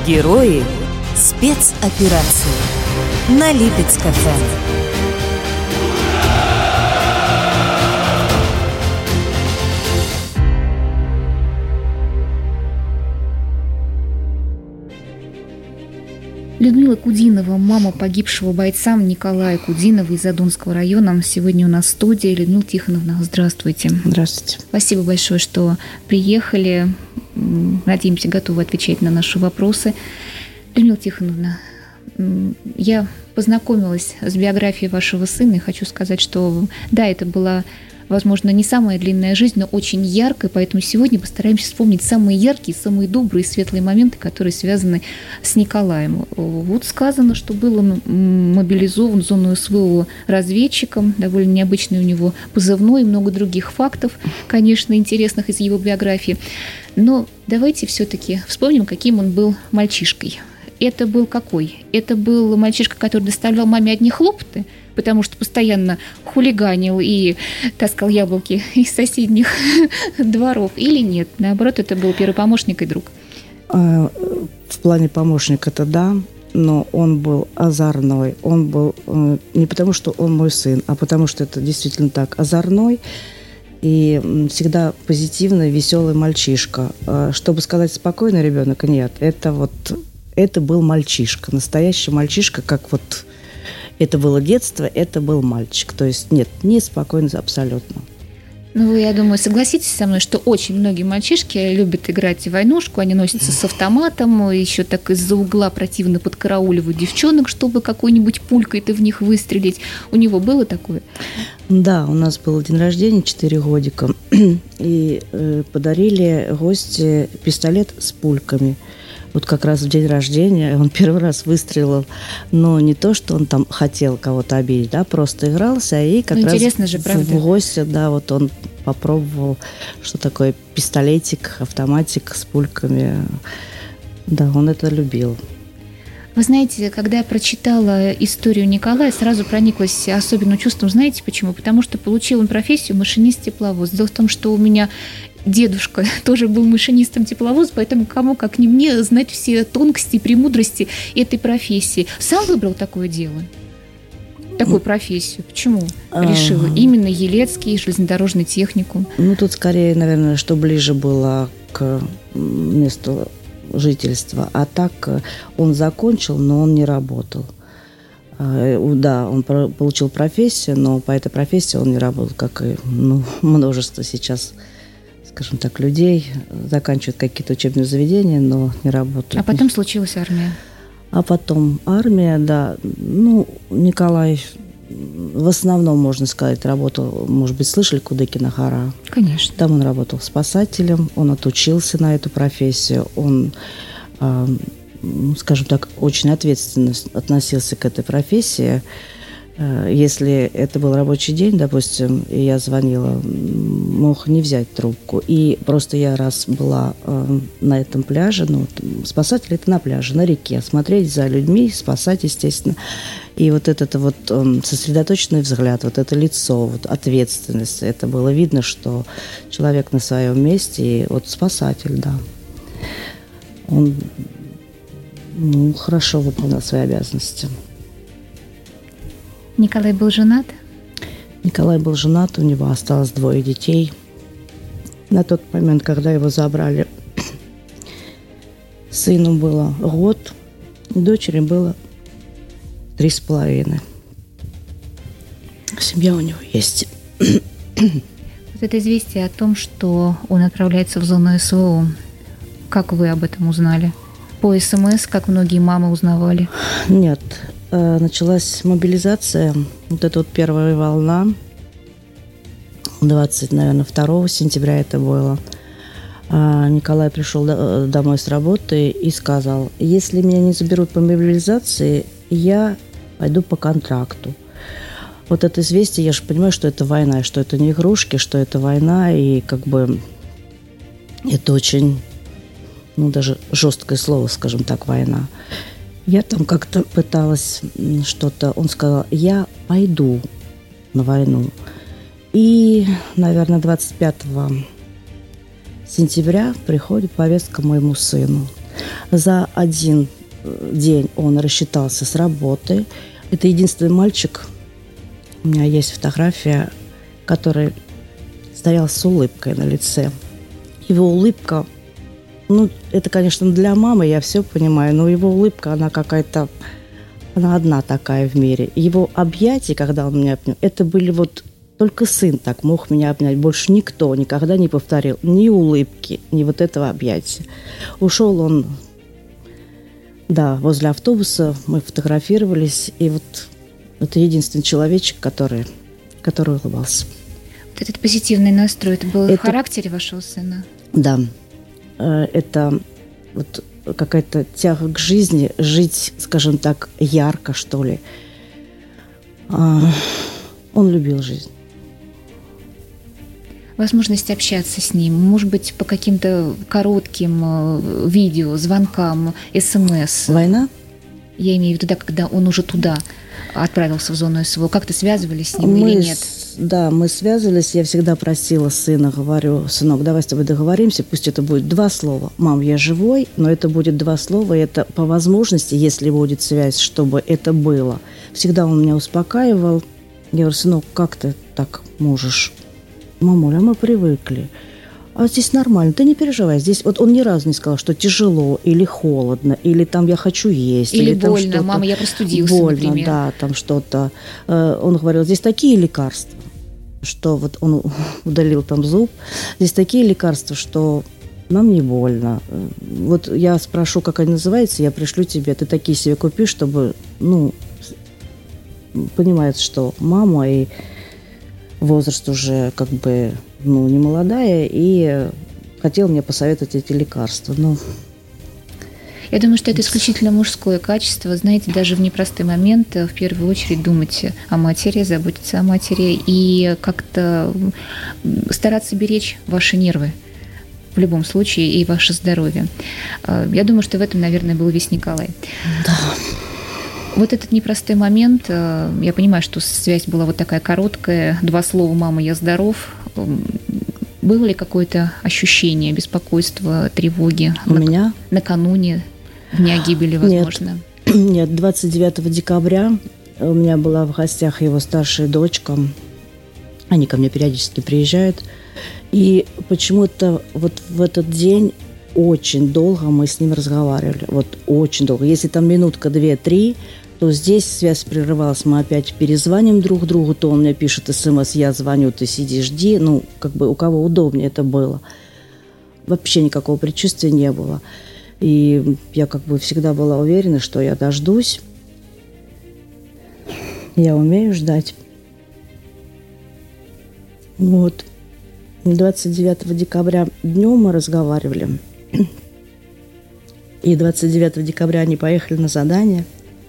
Герои спецоперации на Липецк-ФМ. Людмила Кудинова, мама погибшего бойца Николая Кудинова из Задонского района. Сегодня у нас в студии. Людмила Тихоновна, здравствуйте. Здравствуйте. Спасибо большое, что приехали. Надеемся, готовы отвечать на наши вопросы. Людмила Тихоновна, я познакомилась с биографией вашего сына и хочу сказать, что да, это была, возможно, не самая длинная жизнь, но очень яркая, поэтому сегодня постараемся вспомнить самые яркие, самые добрые, светлые моменты, которые связаны с Николаем. Вот сказано, что был он мобилизован в зону СВО разведчиком, довольно необычный у него позывной и много других фактов, конечно, интересных из его биографии. Но давайте все-таки вспомним, каким он был мальчишкой. Это был какой? Это был мальчишка, который доставлял маме одни хлопоты, потому что постоянно хулиганил и таскал яблоки из соседних дворов, или нет? Наоборот, это был первый помощник и друг. В плане помощника-то да, но он был озорной. Он был не потому, что он мой сын, а потому, что это действительно так, озорной и всегда позитивный, веселый мальчишка. Чтобы сказать спокойный ребенок, нет, это был мальчишка, настоящий мальчишка, как вот это было детство, это был мальчик. То есть нет, неспокойно абсолютно. Ну, я думаю, согласитесь со мной, что очень многие мальчишки любят играть в войнушку, они носятся с автоматом, еще так из-за угла противно подкарауливают девчонок, чтобы какой-нибудь пулькой-то в них выстрелить. У него было такое? Да, у нас был день рождения, 4 годика, и подарили гости пистолет с пульками. Вот как раз в день рождения он первый раз выстрелил, но не то, что он там хотел кого-то обидеть, да, просто игрался, и как раз же, правда? в гости, да, вот он попробовал, что такое пистолетик, автоматик с пульками. Да, он это любил. Вы знаете, когда я прочитала историю Николая, сразу прониклась особенным чувством. Знаете почему? Потому что получил он профессию машинист-тепловоз. Дело в том, что у меня дедушка тоже был машинистом тепловоза, поэтому кому, как не мне, знать все тонкости и премудрости этой профессии. Сам выбрал такое дело? Такую профессию? Почему решила? Именно Елецкий, железнодорожный техникум? Ну, тут скорее, наверное, что ближе было к месту жительства. А так он закончил, но он не работал. Да, он получил профессию, но по этой профессии он не работал, как и множество сейчас, скажем так, людей. Заканчивают какие-то учебные заведения, но не работают. А потом случилась армия. А потом армия, да. Николай в основном, можно сказать, работал, может быть, слышали Кудыкина-Хора? Конечно. Там он работал спасателем, он отучился на эту профессию, он, скажем так, очень ответственно относился к этой профессии. Если это был рабочий день, допустим, и я звонила, мог не взять трубку. И просто я раз была на этом пляже, спасатель – это на пляже, на реке, смотреть за людьми, спасать, естественно. И вот этот вот сосредоточенный взгляд, вот это лицо, вот ответственность, это было видно, что человек на своем месте, и вот спасатель, да. Он хорошо выполнял свои обязанности. Николай был женат? Николай был женат, у него осталось 2 детей. На тот момент, когда его забрали, сыну было год, дочери было 3,5. Семья у него есть. Вот это известие о том, что он отправляется в зону СВО, как вы об этом узнали? По СМС, как многие мамы узнавали? Нет. Началась мобилизация, вот эта вот первая волна, 2 сентября это было. Николай пришел домой с работы и сказал: если меня не заберут по мобилизации, я пойду по контракту. Вот это известие, я же понимаю, что это война, что это не игрушки, что это война, и как бы это очень, даже жесткое слово, скажем так, война. Я там как-то пыталась что-то... Он сказал: я пойду на войну. И, наверное, 25 сентября приходит повестка моему сыну. За один день он рассчитался с работы. Это единственный мальчик, у меня есть фотография, который стоял с улыбкой на лице. Его улыбка, ну, это, конечно, для мамы, я все понимаю, но его улыбка, она какая-то, она одна такая в мире. Его объятия, когда он меня обнял, это были вот только сын так мог меня обнять. Больше никто никогда не повторил ни улыбки, ни вот этого объятия. Ушел он, да, возле автобуса, мы фотографировались, и вот это единственный человечек, который улыбался. Вот этот позитивный настрой, это был в характере вашего сына? Да. Это вот какая-то тяга к жизни, жить, скажем так, ярко, что ли. Он любил жизнь. Возможность общаться с ним, может быть, по каким-то коротким видео, звонкам, СМС. Война? Я имею в виду, да, когда он уже туда отправился в зону СВО. Как-то связывались с ним или нет? Да, мы связывались. Я всегда просила сына, говорю: сынок, давай с тобой договоримся, пусть это будет 2 слова. Мам, я живой, но это будет 2 слова, и это по возможности, если будет связь, чтобы это было. Всегда он меня успокаивал. Я говорю: сынок, как ты так можешь? Мамуля, мы привыкли. А здесь нормально, ты не переживай. Здесь вот он ни разу не сказал, что тяжело или холодно, или там я хочу есть. Или там больно, что-то. мама, я простудился, больно, например. Да, там что-то. Он говорил, здесь такие лекарства, что вот он удалил там зуб. Здесь такие лекарства, что нам не больно. Вот я спрошу, как они называются, я пришлю тебе. Ты такие себе купи, чтобы, понимается, что мама и возраст уже как бы, не молодая, и хотел мне посоветовать эти лекарства. Я думаю, что это исключительно мужское качество. Знаете, даже в непростые моменты в первую очередь думать о матери, заботиться о матери и как-то стараться беречь ваши нервы в любом случае и ваше здоровье. Я думаю, что в этом, наверное, был весь Николай. Да. Вот этот непростой момент, я понимаю, что связь была вот такая короткая, 2 слова «мама, я здоров». Было ли какое-то ощущение беспокойства, тревоги? У меня? Накануне дня гибели, возможно? Нет, 29 декабря у меня была в гостях его старшая дочка. Они ко мне периодически приезжают. И почему-то вот в этот день очень долго мы с ним разговаривали. Вот очень долго. Если там минутка, 2-3, то здесь связь прерывалась. Мы опять перезвоним друг другу. То он мне пишет СМС, я звоню, ты сиди, жди. У кого удобнее это было. Вообще никакого предчувствия не было. И я всегда была уверена, что я дождусь. Я умею ждать. 29 декабря днем мы разговаривали. И 29 декабря они поехали на задание.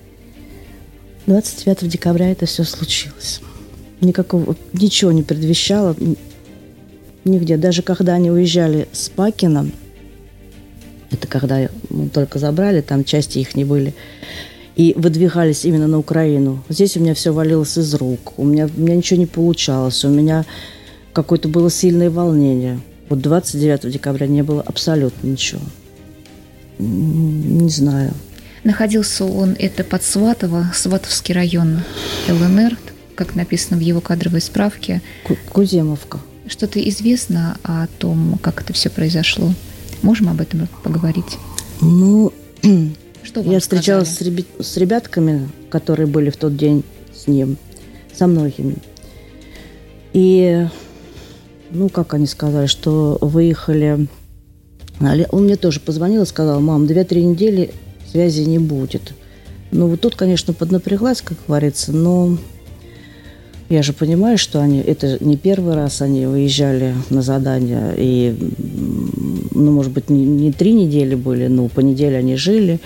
29 декабря это все случилось. Ничего не предвещало нигде. Даже когда они уезжали с Пакина, это когда мы только забрали, там части их не были, и выдвигались именно на Украину. Здесь у меня все валилось из рук. У меня ничего не получалось. У меня какое-то было сильное волнение. 29 декабря не было абсолютно ничего. Не знаю. Находился он, это под Сватово, Сватовский район ЛНР, как написано в его кадровой справке. Куземовка. Что-то известно о том, как это все произошло? Можем об этом поговорить? Что я встречалась с ребятками, которые были в тот день с ним, со многими. И, как они сказали, что выехали. Он мне тоже позвонил и сказал: мам, 2-3 недели связи не будет. Тут, конечно, поднапряглась, как говорится, но я же понимаю, что это не первый раз они выезжали на задание, и, может быть, не 3 недели были, по неделе они жили.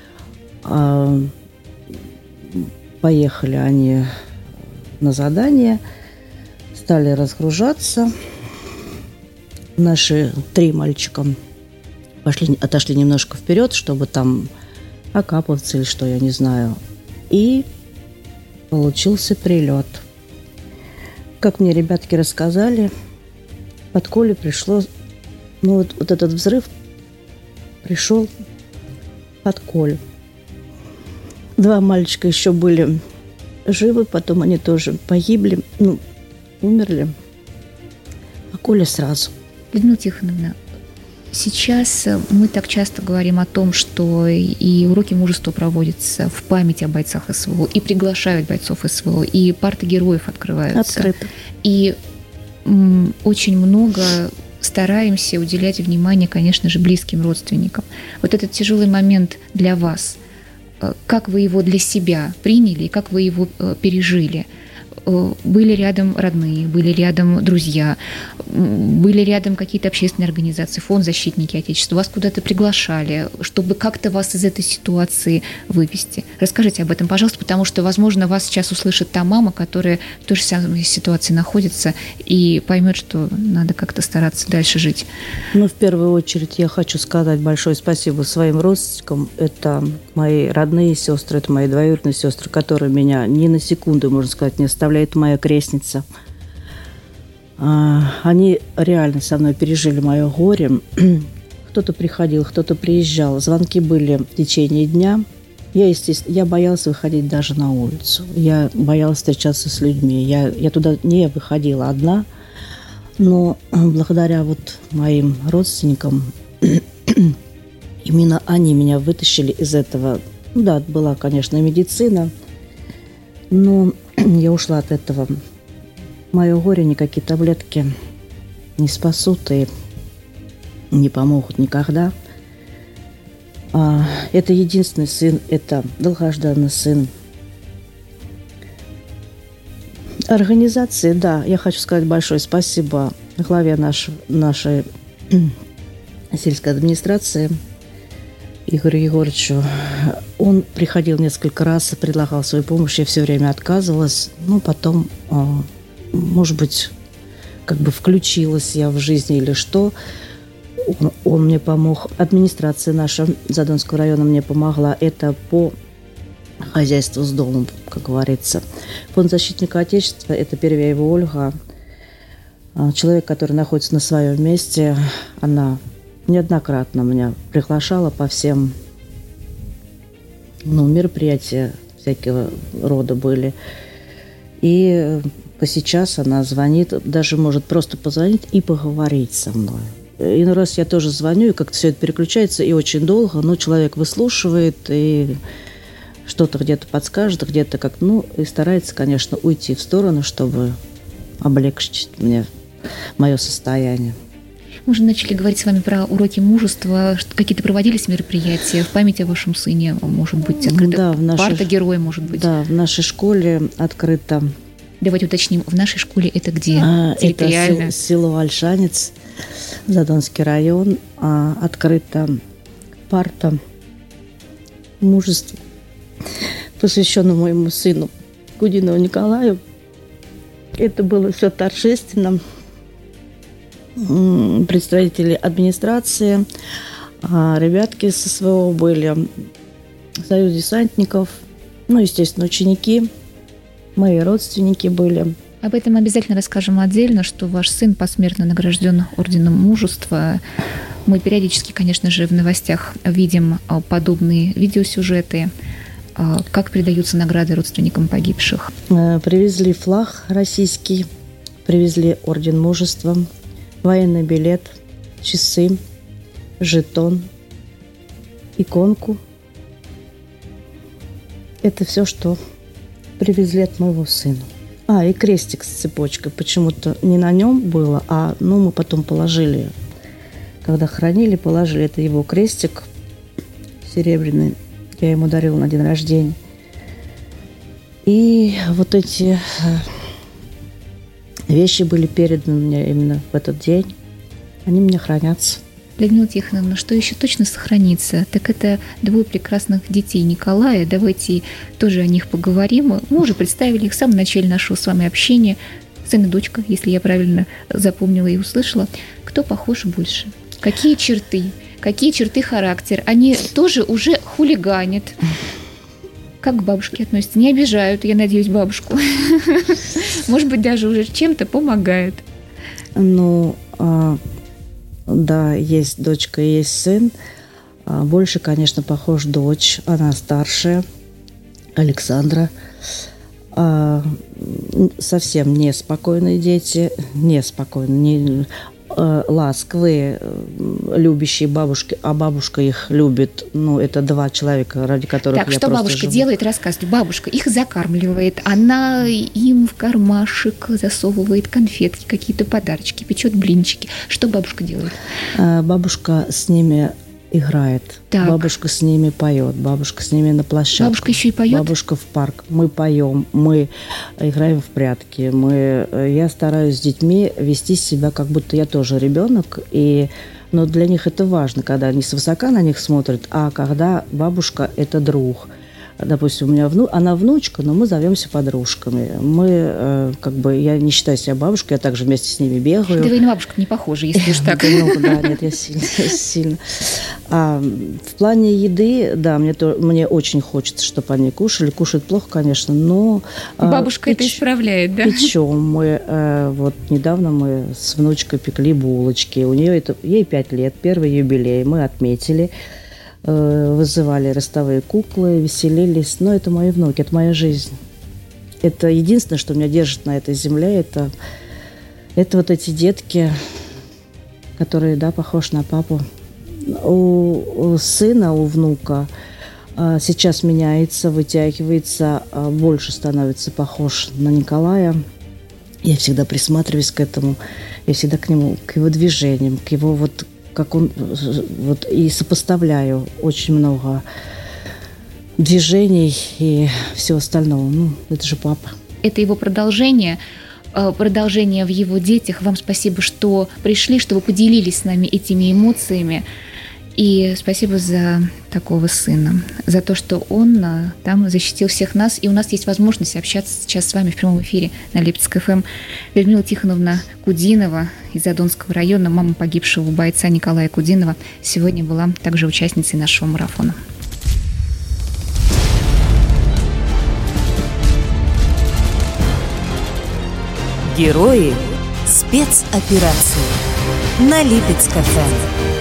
Поехали они на задание, стали разгружаться. Наши 3 мальчика отошли немножко вперед, чтобы там окапываться или что, я не знаю. И получился прилет. Как мне ребятки рассказали, под Колей пришло... вот этот взрыв пришел под Колю. 2 мальчика еще были живы, потом они тоже погибли, умерли. А Коля сразу. Людмила Тихоновна, сейчас мы так часто говорим о том, что и уроки мужества проводятся в память о бойцах СВО, и приглашают бойцов СВО, и парты героев открываются. Открыто. И очень много стараемся уделять внимание, конечно же, близким родственникам. Вот этот тяжелый момент для вас, как вы его для себя приняли и как вы его пережили? Были рядом родные, были рядом друзья, были рядом какие-то общественные организации, фонд «Защитники Отечества». Вас куда-то приглашали, чтобы как-то вас из этой ситуации вывести. Расскажите об этом, пожалуйста, потому что, возможно, вас сейчас услышит та мама, которая в той же самой ситуации находится и поймет, что надо как-то стараться дальше жить. В первую очередь я хочу сказать большое спасибо своим родственникам. Это мои родные сестры, это мои двоюродные сестры, которые меня ни на секунду, можно сказать, не оставляют. Моя крестница. Они реально со мной пережили мое горе. Кто-то приходил, кто-то приезжал. Звонки были в течение дня. Я боялась выходить даже на улицу. Я боялась встречаться с людьми. Я туда не выходила одна. Но благодаря моим родственникам, именно они меня вытащили из этого. Да, была, конечно, медицина, но я ушла от этого. Мое горе никакие таблетки не спасут и не помогут никогда. Это единственный сын, это долгожданный сын. Организации, да, я хочу сказать большое спасибо главе нашей сельской администрации Игорю Егоровичу. Он приходил несколько раз, предлагал свою помощь, я все время отказывалась. Потом, может быть, включилась я в жизнь или что. Он мне помог. Администрация наша Задонского района мне помогла. Это по хозяйству с домом, как говорится. Фонд «Защитника Отечества» – это Первяева Ольга. Человек, который находится на своем месте. Она неоднократно меня приглашала по всем мероприятия всякого рода были. И сейчас она звонит, даже может просто позвонить и поговорить со мной. Иной раз я тоже звоню, и как-то все это переключается, и очень долго, но человек выслушивает, и что-то где-то подскажет, где-то и старается, конечно, уйти в сторону, чтобы облегчить мне мое состояние. Мы уже начали говорить с вами про уроки мужества. Какие-то проводились мероприятия в память о вашем сыне? Может быть, открыта парта героя, может быть? Да, в нашей школе открыто. Давайте уточним, в нашей школе это где? Это село Ольшанец, Задонский район. Открыта парта мужества, посвященная моему сыну Гудинову Николаю. Это было все торжественно. Представители администрации, ребятки со СВО были, союз десантников, естественно, ученики, мои родственники были. Об этом обязательно расскажем отдельно, что ваш сын посмертно награжден орденом мужества. Мы периодически, конечно же, в новостях видим подобные видеосюжеты. Как передаются награды родственникам погибших? Привезли флаг российский, привезли орден мужества, военный билет, часы, жетон, иконку. Это все, что привезли от моего сына. И крестик с цепочкой. Почему-то не на нем было, мы потом положили. Когда хранили, положили. Это его крестик серебряный. Я ему дарила на день рождения. И эти вещи были переданы мне именно в этот день. Они у меня хранятся. Людмила Тихоновна, что еще точно сохранится, так это 2 прекрасных детей Николая. Давайте тоже о них поговорим. Мы уже представили их в самом начале нашего с вами общения. Сын и дочка, если я правильно запомнила и услышала. Кто похож больше? Какие черты характера? Они тоже уже хулиганят. Как к бабушке относятся? Не обижают, я надеюсь, бабушку. Может быть, даже уже чем-то помогают. Да, есть дочка, есть сын. Больше, конечно, похож дочь. Она старшая, Александра. Совсем неспокойные дети, неспокойные, ласковые, любящие бабушки, а бабушка их любит. Ну, это два человека, ради которых так, я что просто бабушка живу. делает? Рассказывайте. Бабушка их закармливает, она им в кармашек засовывает конфетки, какие-то подарочки, печет блинчики. Что бабушка делает? Бабушка с ними играет, Так. бабушка с ними поет, бабушка с ними на площадке. Бабушка еще и поет? Бабушка в парк. Мы поем, мы играем в прятки. Я стараюсь с детьми вести себя, как будто я тоже ребенок. Но для них это важно, когда они свысока на них смотрят, а когда бабушка – это друг. Допустим, у меня она внучка, но мы зовемся подружками. Я не считаю себя бабушкой, я также вместе с ними бегаю. Да вы на бабушку не похожи, если уж так. Нет, я сильно. В плане еды, да, мне очень хочется, чтобы они кушали. Кушают плохо, конечно, но... Бабушка это исправляет, да? Печем. Недавно мы с внучкой пекли булочки. Ей 5 лет, первый юбилей. Мы отметили. Вызывали ростовые куклы, веселились. Но это мои внуки, это моя жизнь. Это единственное, что меня держит на этой земле. Это вот эти детки, которые, да, похожи на папу. У сына, у внука сейчас меняется, вытягивается, больше становится похож на Николая. Я всегда присматриваюсь к этому. Я всегда к нему, к его движениям, к его как он, и сопоставляю очень много движений и всего остального. Это же папа. Это его продолжение в его детях. Вам спасибо, что пришли, что вы поделились с нами этими эмоциями. И спасибо за такого сына, за то, что он там защитил всех нас. И у нас есть возможность общаться сейчас с вами в прямом эфире на Липецк ФМ. Людмила Тихоновна Кудинова из Задонского района, мама погибшего бойца Николая Кудинова, сегодня была также участницей нашего марафона. Герои спецоперации на Липецк ФМ.